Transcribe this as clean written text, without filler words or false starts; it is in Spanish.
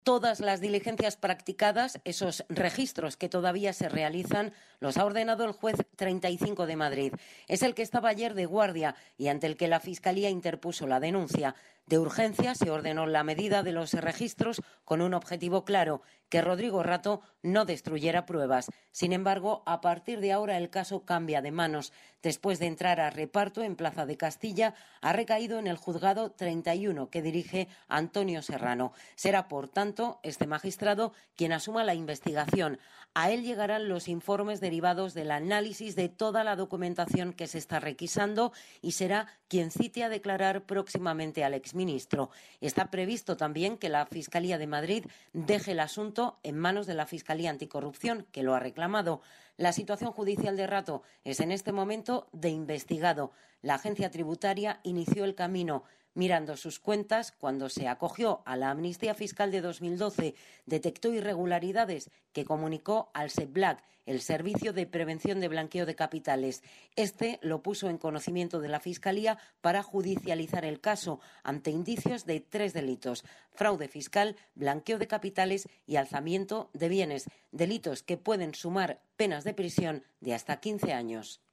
Todas las diligencias practicadas, esos registros que todavía se realizan, los ha ordenado el juez 35 de Madrid. Es el que estaba ayer de guardia y ante el que la Fiscalía interpuso la denuncia. De urgencia se ordenó la medida de los registros con un objetivo claro, que Rodrigo Rato no destruyera pruebas. Sin embargo, a partir de ahora el caso cambia de manos. Después de entrar a reparto en Plaza de Castilla, ha recaído en el juzgado 31 que dirige Antonio Serrano. Será, por tanto, este magistrado quien asuma la investigación. A él llegarán los informes derivados del análisis de toda la documentación que se está requisando y será quien cite a declarar próximamente al exministro. Está previsto también que la Fiscalía de Madrid deje el asunto en manos de la Fiscalía Anticorrupción, que lo ha reclamado. La situación judicial de Rato es en este momento de investigado. La agencia tributaria inició el camino mirando sus cuentas cuando se acogió a la amnistía fiscal de 2012, detectó irregularidades que comunicó al SEBLAC, el Servicio de Prevención de Blanqueo de Capitales. Este lo puso en conocimiento de la Fiscalía para judicializar el caso ante indicios de 3 delitos: fraude fiscal, blanqueo de capitales y alzamiento de bienes, delitos que pueden sumar penas de prisión de hasta 15 años.